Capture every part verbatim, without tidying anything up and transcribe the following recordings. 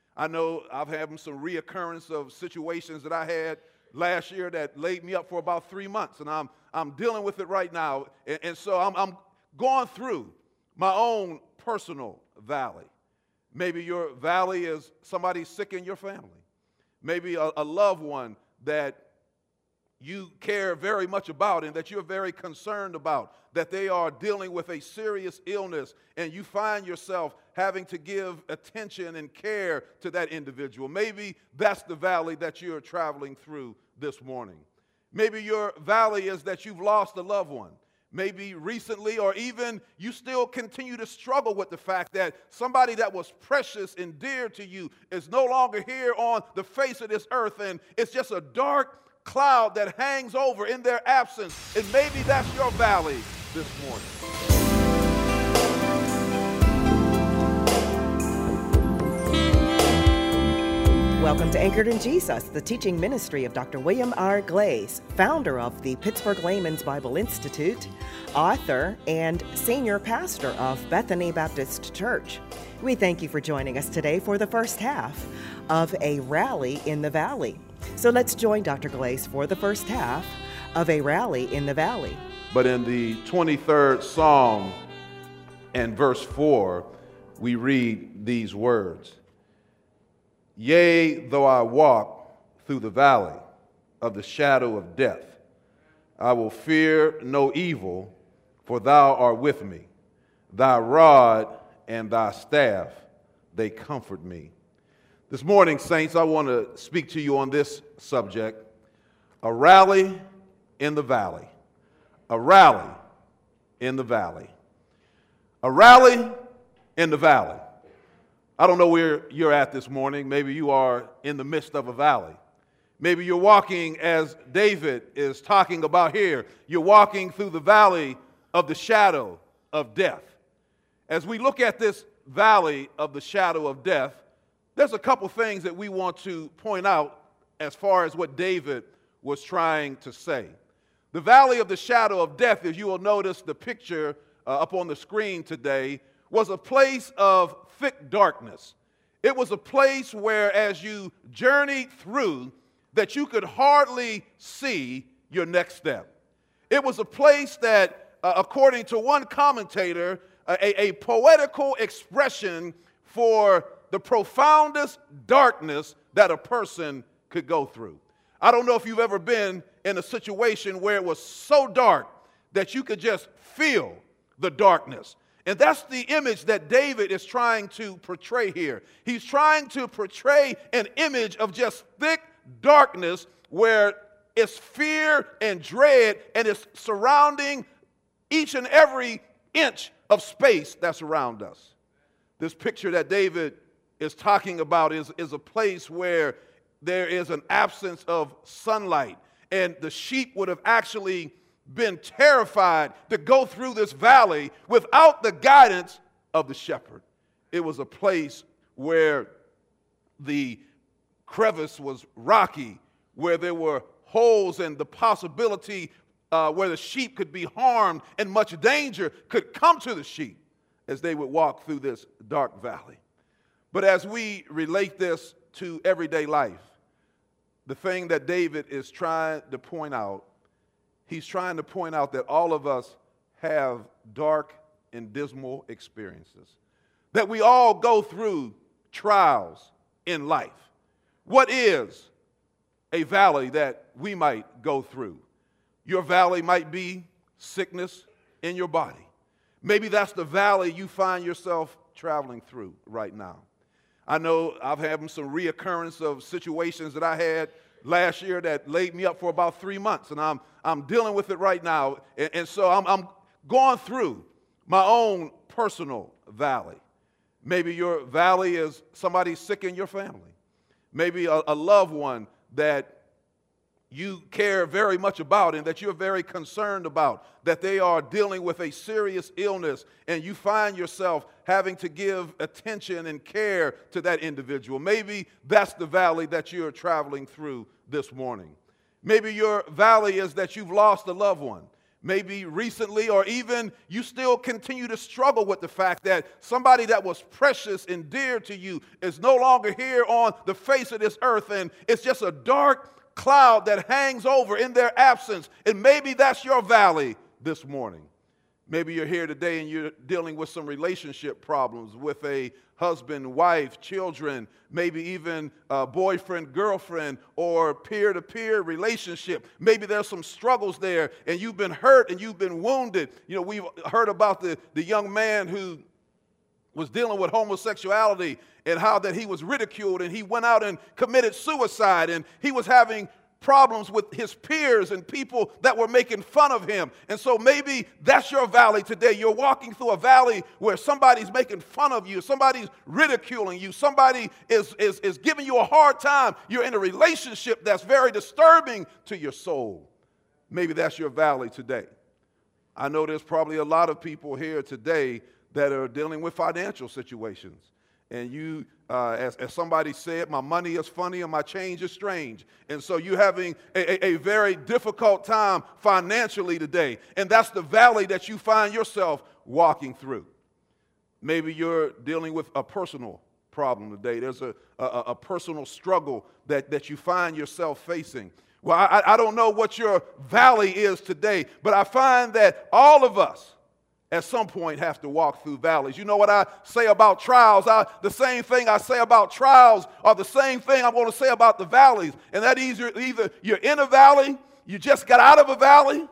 I know I've had some reoccurrence of situations that I had last year that laid me up for about three months, and I'm I'm dealing with it right now. And, and so I'm, I'm going through my own personal valley. Maybe your valley is somebody sick in your family. Maybe a, a loved one that you care very much about and that you're very concerned about, that they are dealing with a serious illness, and you find yourself having to give attention and care to that individual. Maybe that's the valley that you're traveling through this morning. Maybe your valley is that you've lost a loved one. Maybe recently, or even you still continue to struggle with the fact that somebody that was precious and dear to you is no longer here on the face of this earth, and it's just a dark cloud that hangs over in their absence. And maybe that's your valley this morning. Welcome to Anchored in Jesus, the teaching ministry of Doctor William R. Glaze, founder of the Pittsburgh Layman's Bible Institute, author, and senior pastor of Bethany Baptist Church. We thank you for joining us today for the first half of A Rally in the Valley. So let's join Doctor Glaze for the first half of A Rally in the Valley. But in the twenty-third Psalm and verse four, we read these words. Yea, though I walk through the valley of the shadow of death, I will fear no evil, for thou art with me. Thy rod and thy staff, they comfort me. This morning, saints, I want to speak to you on this subject, a rally in the valley. A rally in the valley. A rally in the valley. I don't know where you're at this morning. Maybe you are in the midst of a valley. Maybe you're walking, as David is talking about here, you're walking through the valley of the shadow of death. As we look at this valley of the shadow of death, there's a couple things that we want to point out as far as what David was trying to say. The valley of the shadow of death, as you will notice the picture uh, up on the screen today, was a place of thick darkness. It was a place where as you journeyed through that you could hardly see your next step. It was a place that, uh, according to one commentator, a, a poetical expression for the profoundest darkness that a person could go through. I don't know if you've ever been in a situation where it was so dark that you could just feel the darkness. And that's the image that David is trying to portray here. He's trying to portray an image of just thick darkness where it's fear and dread, and it's surrounding each and every inch of space that's around us. This picture that David is talking about is, is a place where there is an absence of sunlight, and the sheep would have actually been terrified to go through this valley without the guidance of the shepherd. It was a place where the crevice was rocky, where there were holes and the possibility uh, where the sheep could be harmed and much danger could come to the sheep as they would walk through this dark valley. But as we relate this to everyday life, the thing that David is trying to point out, he's trying to point out that all of us have dark and dismal experiences, that we all go through trials in life. What is a valley that we might go through? Your valley might be sickness in your body. Maybe that's the valley you find yourself traveling through right now. I know I've had some reoccurrence of situations that I had last year that laid me up for about three months, and I'm I'm dealing with it right now. And, and so I'm, I'm going through my own personal valley. Maybe your valley is somebody sick in your family. Maybe a, a loved one that you care very much about and that you're very concerned about, that they are dealing with a serious illness, and you find yourself having to give attention and care to that individual. Maybe that's the valley that you're traveling through this morning. Maybe your valley is that you've lost a loved one. maybe recently, or even you still continue to struggle with the fact that somebody that was precious and dear to you is no longer here on the face of this earth, and it's just a dark cloud that hangs over in their absence. And maybe that's your valley this morning. Maybe you're here today and you're dealing with some relationship problems with a husband, wife, children, maybe even a boyfriend, girlfriend, or peer-to-peer relationship. Maybe there's some struggles there and you've been hurt and you've been wounded. You know, we've heard about the, the young man who was dealing with homosexuality and how that he was ridiculed and he went out and committed suicide, and he was having problems with his peers and people that were making fun of him. And so maybe that's your valley today. You're walking through a valley where somebody's making fun of you, somebody's ridiculing you, somebody is, is, is giving you a hard time. You're in a relationship that's very disturbing to your soul. Maybe that's your valley today. I know there's probably a lot of people here today that are dealing with financial situations. And you, uh, as, as somebody said, my money is funny and my change is strange. And so you're having a, a, a very difficult time financially today. And that's the valley that you find yourself walking through. Maybe you're dealing with a personal problem today. There's a, a, a personal struggle that, that you find yourself facing. Well, I, I don't know what your valley is today, but I find that all of us at some point have to walk through valleys. You know what I say about trials? I, the same thing I say about trials are the same thing I'm going to say about the valleys. And that either, either you're in a valley, you just got out of a valley,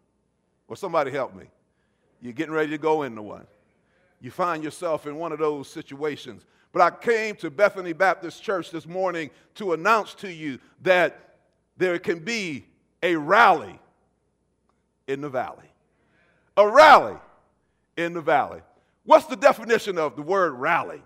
or somebody help me, you're getting ready to go into one. You find yourself in one of those situations. But I came to Bethany Baptist Church this morning to announce to you that there can be a rally in the valley. A rally in the valley. What's the definition of the word rally?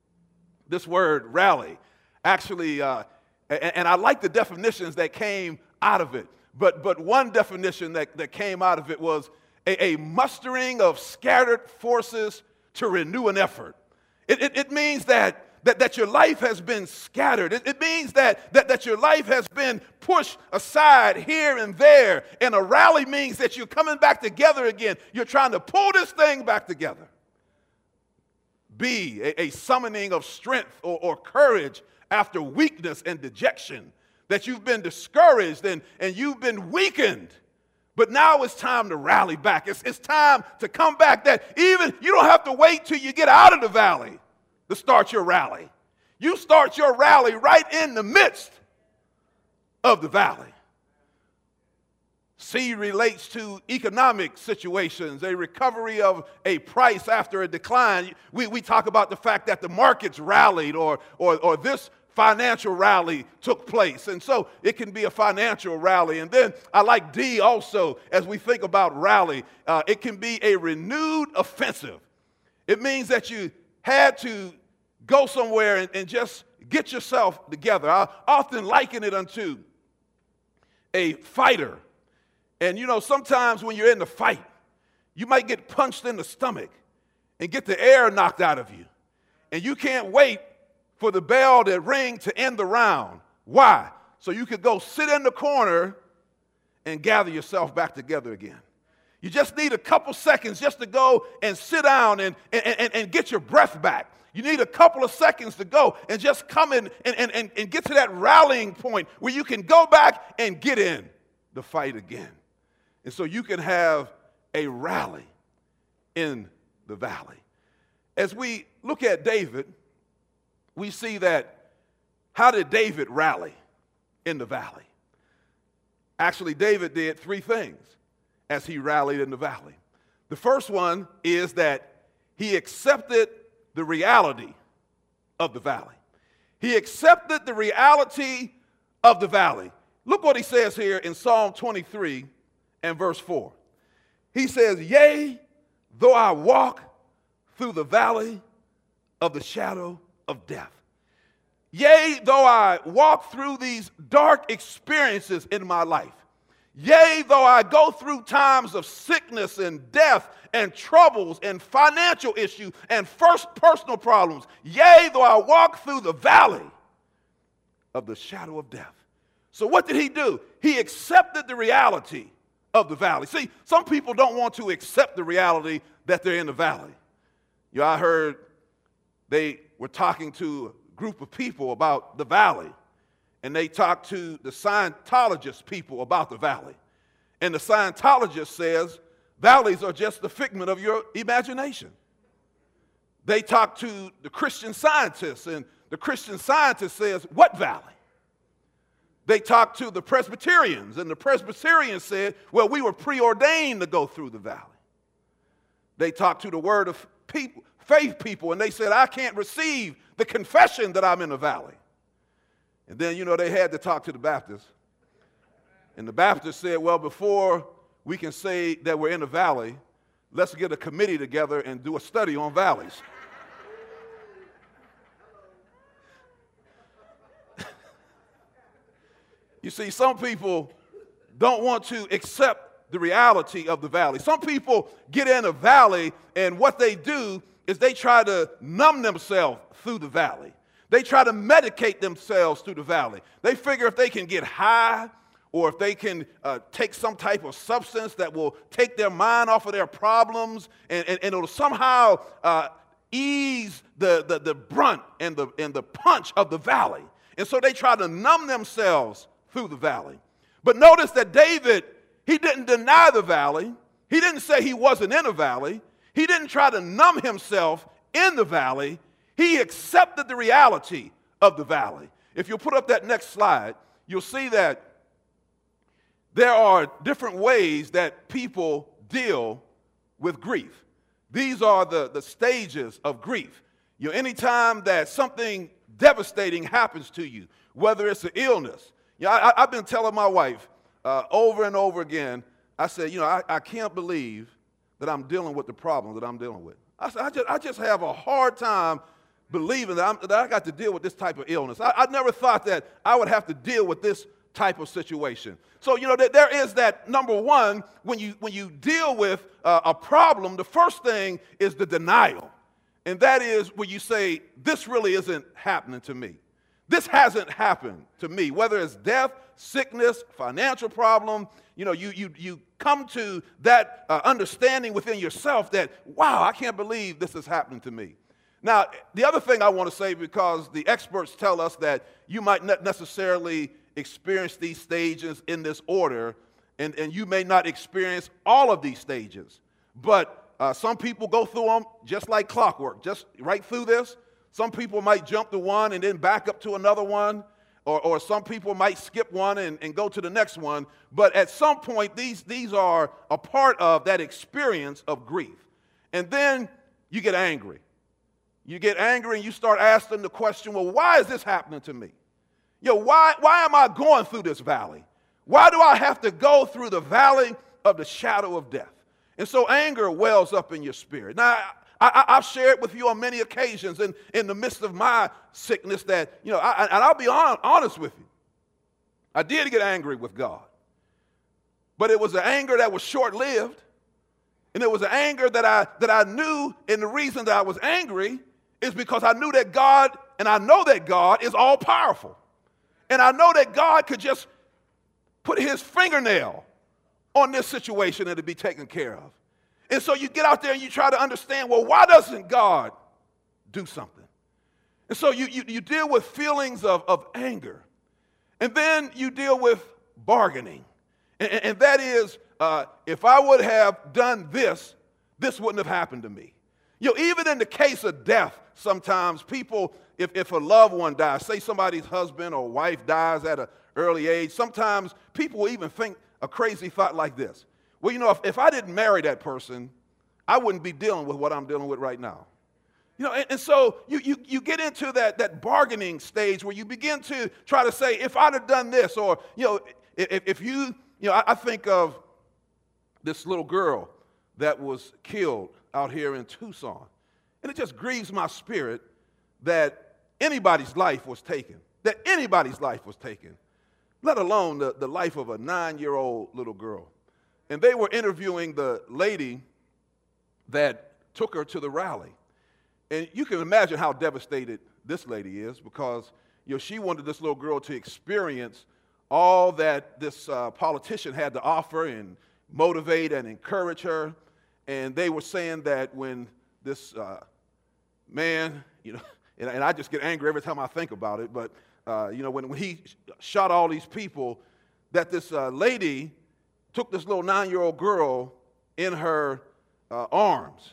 This word rally, actually, uh, and, and I like the definitions that came out of it, but, but one definition that, that came out of it was a, a mustering of scattered forces to renew an effort. It, it, it means that That, that your life has been scattered. It, it means that, that, that your life has been pushed aside here and there. And a rally means that you're coming back together again. You're trying to pull this thing back together. B, a, a summoning of strength or, or courage after weakness and dejection. That you've been discouraged and, and you've been weakened. But now it's time to rally back. It's, it's time to come back. That even you don't have to wait till you get out of the valley to start your rally. You start your rally right in the midst of the valley. C relates to economic situations, a recovery of a price after a decline. We, we talk about the fact that the markets rallied or, or, or this financial rally took place. And so it can be a financial rally. And then I like D also, as we think about rally, uh, it can be a renewed offensive. It means that you had to go somewhere and, and just get yourself together. I often liken it unto a fighter. And, you know, sometimes when you're in the fight, you might get punched in the stomach and get the air knocked out of you. And you can't wait for the bell to ring to end the round. Why? So you could go sit in the corner and gather yourself back together again. You just need a couple seconds just to go and sit down and, and, and, and get your breath back. You need a couple of seconds to go and just come in and, and, and, and get to that rallying point where you can go back and get in the fight again. And so you can have a rally in the valley. As we look at David, we see that how did David rally in the valley? Actually, David did three things as he rallied in the valley. The first one is that he accepted the reality of the valley. He accepted the reality of the valley. Look what he says here in Psalm twenty-three and verse four. He says, "Yea, though I walk through the valley of the shadow of death." Yea, though I walk through these dark experiences in my life. Yea, though I go through times of sickness and death and troubles and financial issues and first personal problems. Yea, though I walk through the valley of the shadow of death. So what did he do? He accepted the reality of the valley. See, some people don't want to accept the reality that they're in the valley. You know, I heard they were talking to a group of people about the valley, and they talked to the Scientologist people about the valley. And the Scientologist says, valleys are just the figment of your imagination. They talked to the Christian Scientists, and the Christian Scientist says, what valley? They talked to the Presbyterians, and the Presbyterians said, well, we were preordained to go through the valley. They talked to the Word of people, faith people, and they said, I can't receive the confession that I'm in the valley. And then, you know, they had to talk to the Baptists. And the Baptists said, well, before we can say that we're in the valley, let's get a committee together and do a study on valleys. You see, some people don't want to accept the reality of the valley. Some people get in a valley, and what they do is they try to numb themselves through the valley. They try to medicate themselves through the valley. They figure if they can get high, or if they can uh, take some type of substance that will take their mind off of their problems, and, and, and it'll somehow uh, ease the, the, the brunt and the, and the punch of the valley. And so they try to numb themselves through the valley. But notice that David, he didn't deny the valley. He didn't say he wasn't in a valley. He didn't try to numb himself in the valley. He accepted the reality of the valley. If you'll put up that next slide, you'll see that there are different ways that people deal with grief. These are the, the stages of grief. You know, anytime that something devastating happens to you, whether it's an illness. You know, I, I've been telling my wife uh, over and over again, I said, you know, I, I can't believe that I'm dealing with the problem that I'm dealing with. I said, I just, I just have a hard time believing that, I'm, that I got to deal with this type of illness. I, I never thought that I would have to deal with this type of situation. So, you know, that there is that, number one, when you, when you deal with uh, a problem, the first thing is the denial. And that is where you say, this really isn't happening to me. This hasn't happened to me, whether it's death, sickness, financial problem. You know, you, you, you come to that uh, understanding within yourself that, wow, I can't believe this is happening to me. Now, the other thing I want to say, because the experts tell us that you might not necessarily experience these stages in this order, and, and you may not experience all of these stages, but uh, some people go through them just like clockwork, just right through this. Some people might jump to one and then back up to another one, or, or some people might skip one and, and go to the next one. But at some point, these, these are a part of that experience of grief. And then you get angry. You get angry and you start asking the question, well, why is this happening to me? You know, why, why am I going through this valley? Why do I have to go through the valley of the shadow of death? And so anger wells up in your spirit. Now, I, I, I've shared with you on many occasions in, in the midst of my sickness that, you know, I, and I'll be on, honest with you. I did get angry with God. But it was an anger that was short-lived. And it was an anger that I, that I knew, and the reason that I was angry is because I knew that God, and I know that God is all-powerful. And I know that God could just put his fingernail on this situation and it'd be taken care of. And so you get out there and you try to understand, well, why doesn't God do something? And so you, you, you deal with feelings of, of anger. And then you deal with bargaining. And, and that is, uh, if I would have done this, this wouldn't have happened to me. You know, even in the case of death, sometimes people, if, if a loved one dies, say somebody's husband or wife dies at an early age, sometimes people will even think a crazy thought like this. Well, you know, if, if I didn't marry that person, I wouldn't be dealing with what I'm dealing with right now. You know, and, and so you, you, you get into that, that bargaining stage where you begin to try to say, if I'd have done this, or, you know, if, if you, you know, I, I think of this little girl that was killed out here in Tucson. And it just grieves my spirit that anybody's life was taken, that anybody's life was taken, let alone the, the life of a nine-year-old little girl. And they were interviewing the lady that took her to the rally. And you can imagine how devastated this lady is because, you know, she wanted this little girl to experience all that this uh, politician had to offer and motivate and encourage her. And they were saying that when this uh, man, you know, and, and I just get angry every time I think about it, but, uh, you know, when, when he shot all these people, that this uh, lady took this little nine-year-old girl in her uh, arms,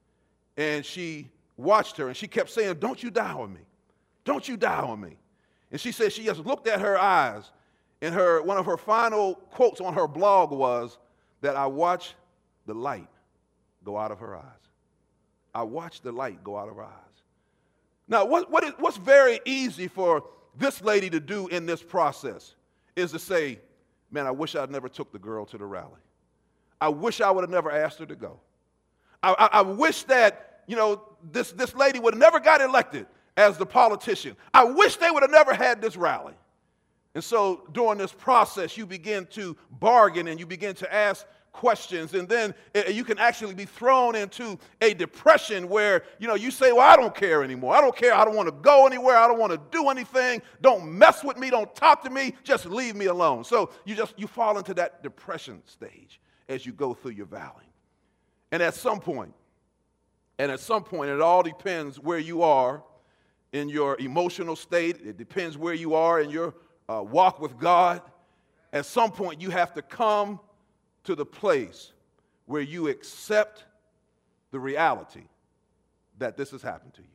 and she watched her, and she kept saying, "Don't you die on me. Don't you die on me." And she said she just looked at her eyes, and her one of her final quotes on her blog was that, "I watched the light go out of her eyes. I watched the light go out of her eyes." Now, what, what is, what's very easy for this lady to do in this process is to say, "Man, I wish I'd never took the girl to the rally. I wish I would have never asked her to go. I, I, I wish that, you know, this, this lady would have never got elected as the politician. I wish they would have never had this rally." And so during this process, you begin to bargain and you begin to ask questions, and then you can actually be thrown into a depression where, you know, you say, "Well, I don't care anymore. I don't care. I don't want to go anywhere. I don't want to do anything. Don't mess with me. Don't talk to me. Just leave me alone." So you just you fall into that depression stage as you go through your valley. And at some point, and at some point, it all depends where you are in your emotional state. It depends where you are in your uh, walk with God. At some point, you have to come to the place where you accept the reality that this has happened to you.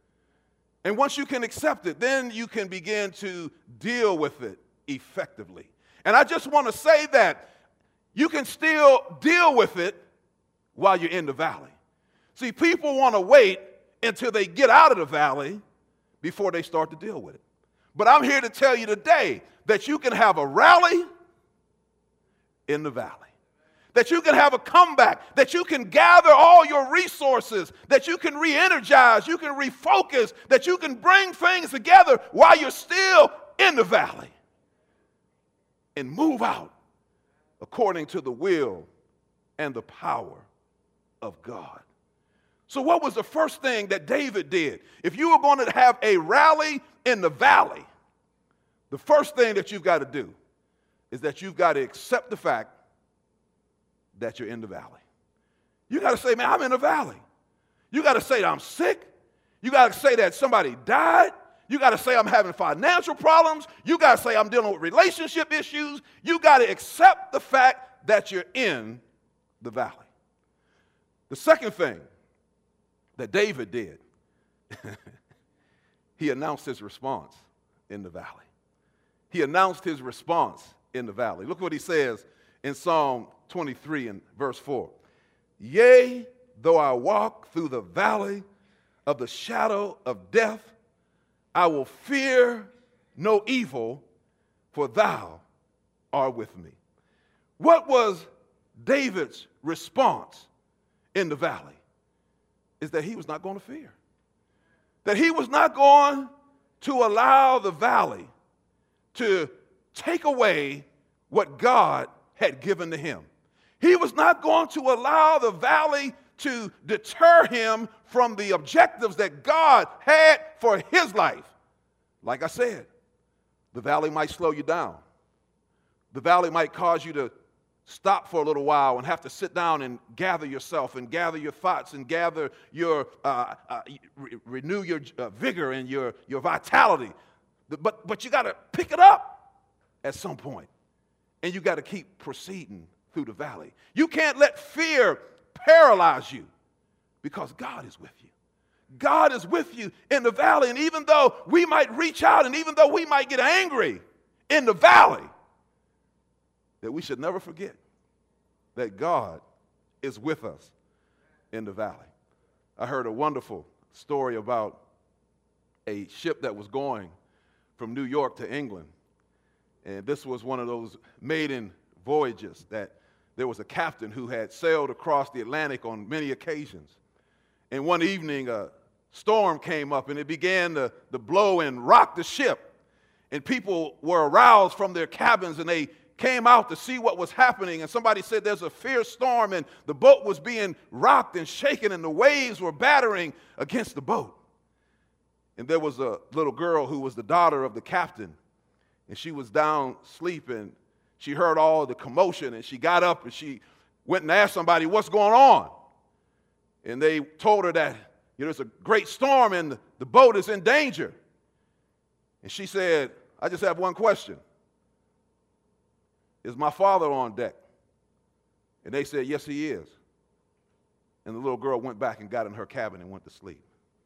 And once you can accept it, then you can begin to deal with it effectively. And I just want to say that you can still deal with it while you're in the valley. See, people want to wait until they get out of the valley before they start to deal with it. But I'm here to tell you today that you can have a rally in the valley, that you can have a comeback, that you can gather all your resources, that you can re-energize, you can refocus, that you can bring things together while you're still in the valley and move out according to the will and the power of God. So what was the first thing that David did? If you were going to have a rally in the valley, the first thing that you've got to do is that you've got to accept the fact that you're in the valley. You got to say, "Man, I'm in the valley." You got to say that I'm sick. You got to say that somebody died. You got to say I'm having financial problems. You got to say I'm dealing with relationship issues. You got to accept the fact that you're in the valley. The second thing that David did, he announced his response in the valley. He announced his response in the valley. Look what he says in Psalm twenty-three and verse four. "Yea, though I walk through the valley of the shadow of death, I will fear no evil, for thou art with me." What was David's response in the valley? Is that he was not going to fear. That he was not going to allow the valley to take away what God had given to him. He was not going to allow the valley to deter him from the objectives that God had for his life. Like I said, the valley might slow you down. The valley might cause you to stop for a little while and have to sit down and gather yourself and gather your thoughts and gather your, uh, uh, re- renew your uh, vigor and your, your vitality. But, but you got to pick it up at some point, and you got to keep proceeding through the valley. You can't let fear paralyze you, because God is with you. God is with you in the valley, and even though we might reach out and even though we might get angry in the valley, that we should never forget that God is with us in the valley. I heard a wonderful story about a ship that was going from New York to England. And this was one of those maiden voyages that there was a captain who had sailed across the Atlantic on many occasions. And one evening, a storm came up, and it began to, to blow and rock the ship. And people were aroused from their cabins, and they came out to see what was happening. And somebody said there's a fierce storm, and the boat was being rocked and shaken, and the waves were battering against the boat. And there was a little girl who was the daughter of the captain, and she was down sleeping. She heard all the commotion, and she got up, and she went and asked somebody, what's going on? And they told her that, you know, there's a great storm and the, the boat is in danger. And she said, I just have one question. Is my father on deck? And they said, yes, he is. And the little girl went back and got in her cabin and went to sleep.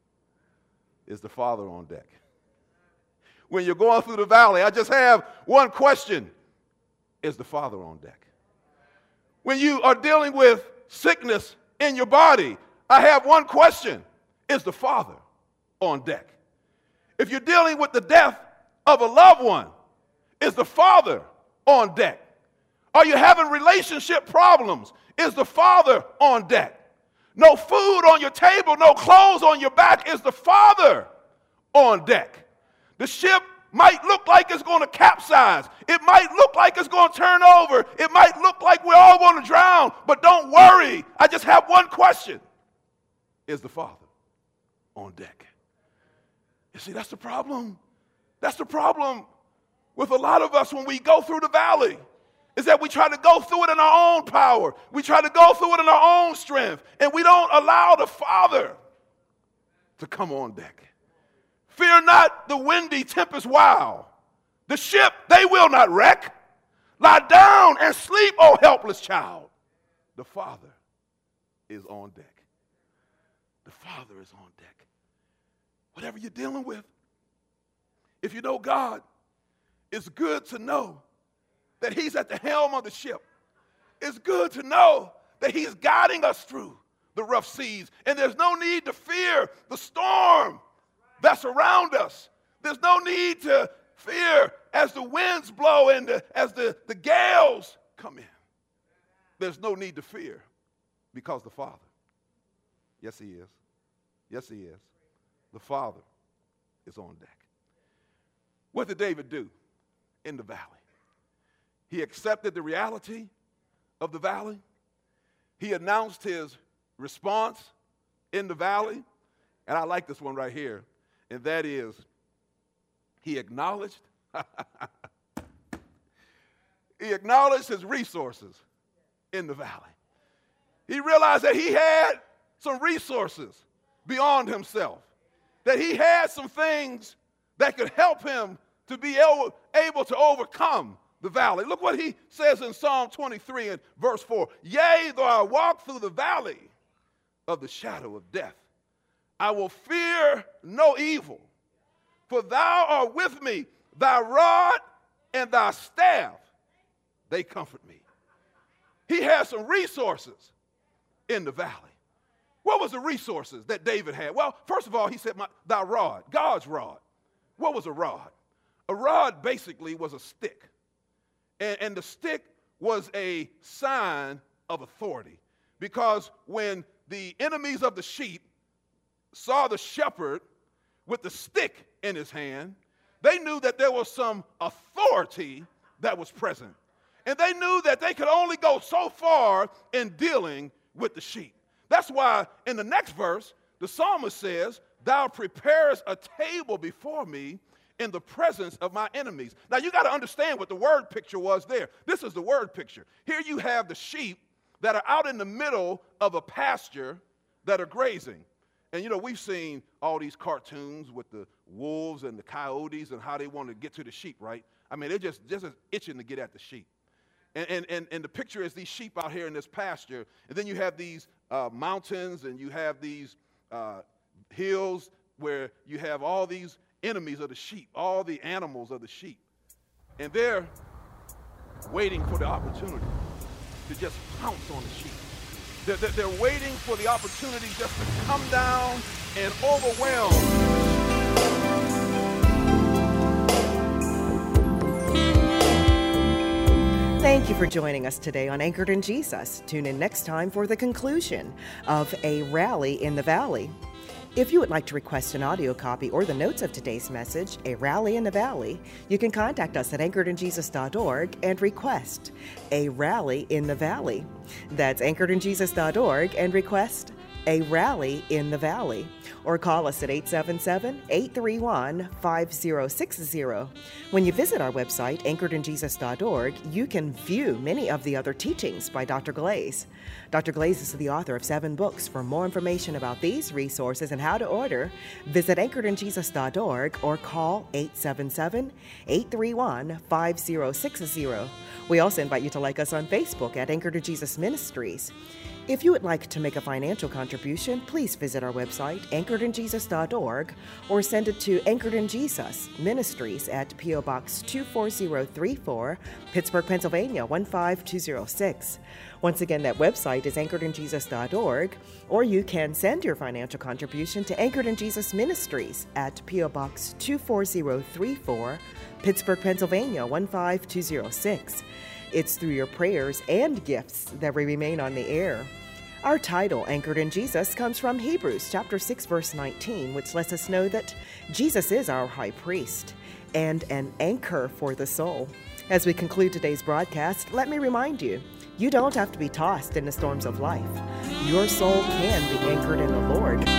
Is the father on deck? When you're going through the valley, I just have one question. Is the father on deck? When you are dealing with sickness in your body, I have one question. Is the father on deck? If you're dealing with the death of a loved one, is the father on deck? Are you having relationship problems? Is the father on deck? No food on your table, no clothes on your back, is the father on deck? The ship might look like it's going to capsize. It might look like it's going to turn over. It might look like we're all going to drown, but don't worry. I just have one question. Is the father on deck? You see, that's the problem. That's the problem with a lot of us when we go through the valley, is that we try to go through it in our own power. We try to go through it in our own strength, and we don't allow the Father to come on deck. Fear not the windy tempest wild. The ship, they will not wreck. Lie down and sleep, O helpless child. The Father is on deck. The Father is on deck. Whatever you're dealing with, if you know God, it's good to know that he's at the helm of the ship. It's good to know that he's guiding us through the rough seas, and there's no need to fear the storm that's around us. There's no need to fear as the winds blow and the, as the, the gales come in. There's no need to fear because the Father, yes, he is. Yes, he is. The Father is on deck. What did David do in the valley? He accepted the reality of the valley. He announced his response in the valley. And I like this one right here. And that is, he acknowledged, he acknowledged his resources in the valley. He realized that he had some resources beyond himself, that he had some things that could help him to be able, able to overcome the valley. Look what he says in Psalm twenty-three and verse four. Yea, though I walk through the valley of the shadow of death, I will fear no evil, for thou art with me. Thy rod and thy staff, they comfort me. He has some resources in the valley. What was the resources that David had? Well, first of all, he said, my, thy rod, God's rod. What was a rod? A rod basically was a stick. And, and the stick was a sign of authority, because when the enemies of the sheep saw the shepherd with the stick in his hand, they knew that there was some authority that was present. And they knew that they could only go so far in dealing with the sheep. That's why in the next verse, the psalmist says, thou preparest a table before me in the presence of my enemies. Now, you got to understand what the word picture was there. This is the word picture. Here you have the sheep that are out in the middle of a pasture that are grazing. And, you know, we've seen all these cartoons with the wolves and the coyotes and how they want to get to the sheep, right? I mean, they're just, just itching to get at the sheep. And, and, and, and the picture is these sheep out here in this pasture. And then you have these uh, mountains, and you have these uh, hills where you have all these enemies of the sheep, all the animals of the sheep. And they're waiting for the opportunity to just pounce on the sheep. They're, they're, they're waiting for the opportunity just to come down and overwhelm. Thank you for joining us today on Anchored in Jesus. Tune in next time for the conclusion of A Rally in the Valley. If you would like to request an audio copy or the notes of today's message, A Rally in the Valley, you can contact us at anchored in jesus dot org and request A Rally in the Valley. That's anchored in jesus dot org and request a rally in the valley. Or call us at eight seven seven, eight three one, five zero six zero. When you visit our website, anchored in jesus dot org, you can view many of the other teachings by Doctor Glaze. Doctor Glaze is the author of seven books. For more information about these resources and how to order, visit anchored in jesus dot org or call eight seven seven, eight three one, five zero six zero. We also invite you to like us on Facebook at Anchored in Jesus Ministries. If you would like to make a financial contribution, please visit our website, anchored in jesus dot org, or send it to Anchored in Jesus Ministries at P O Box two four zero three four, Pittsburgh, Pennsylvania one five two zero six. Once again, that website is anchored in jesus dot org, or you can send your financial contribution to Anchored in Jesus Ministries at P O Box two four zero three four, Pittsburgh, Pennsylvania one five two zero six. It's through your prayers and gifts that we remain on the air. Our title, Anchored in Jesus, comes from Hebrews chapter six, verse nineteen, which lets us know that Jesus is our high priest and an anchor for the soul. As we conclude today's broadcast, let me remind you, you don't have to be tossed in the storms of life. Your soul can be anchored in the Lord.